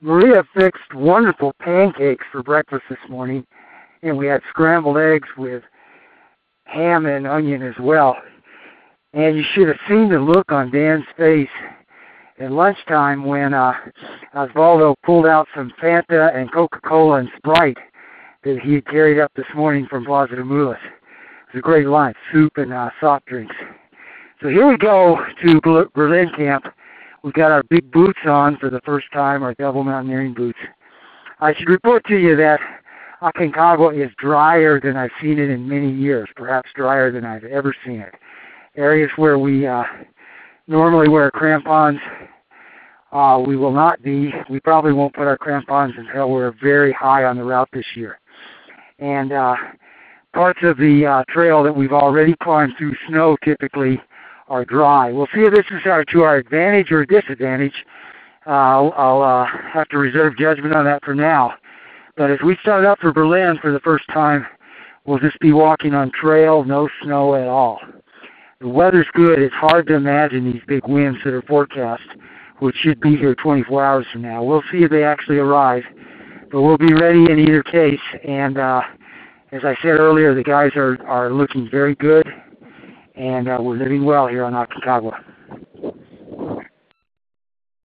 Maria fixed wonderful pancakes for breakfast this morning, and we had scrambled eggs with ham and onion as well. And you should have seen the look on Dan's face at lunchtime when Osvaldo pulled out some Fanta and Coca-Cola and Sprite that he had carried up this morning from Plaza de Mulas. It was a great lunch, soup and soft drinks. So here we go to Berlin camp. We've got our big boots on for the first time, our double mountaineering boots. I should report to you that Aconcagua is drier than I've seen it in many years, perhaps drier than I've ever seen it. Areas where we normally wear crampons, we will not be. We probably won't put our crampons until we're very high on the route this year. And parts of the trail that we've already climbed through snow typically are dry. We'll see if this is to our advantage or disadvantage. I'll have to reserve judgment on that for now. But as we start up for Berlin for the first time, we'll just be walking on trail, no snow at all. The weather's good. It's hard to imagine these big winds that are forecast, which should be here 24 hours from now. We'll see if they actually arrive, but we'll be ready in either case. And as I said earlier, the guys are looking very good, and we're living well here on Aconcagua.